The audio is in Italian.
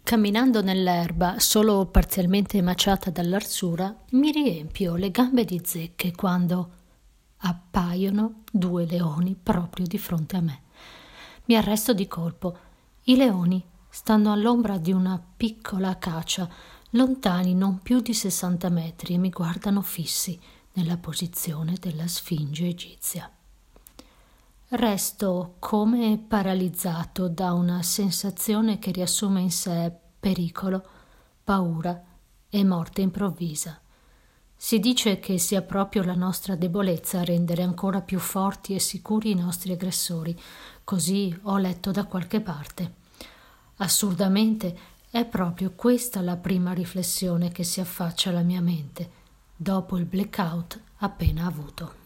Camminando nell'erba, solo parzialmente emaciata dall'arsura, mi riempio le gambe di zecche quando appaiono due leoni proprio di fronte a me. Mi arresto di colpo. I leoni stanno all'ombra di una piccola acacia, lontani non più di 60 metri, e mi guardano fissi nella posizione della Sfinge egizia. Resto come paralizzato da una sensazione che riassume in sé pericolo, paura e morte improvvisa. Si dice che sia proprio la nostra debolezza a rendere ancora più forti e sicuri i nostri aggressori, così ho letto da qualche parte. Assurdamente è proprio questa la prima riflessione che si affaccia alla mia mente, dopo il blackout appena avuto.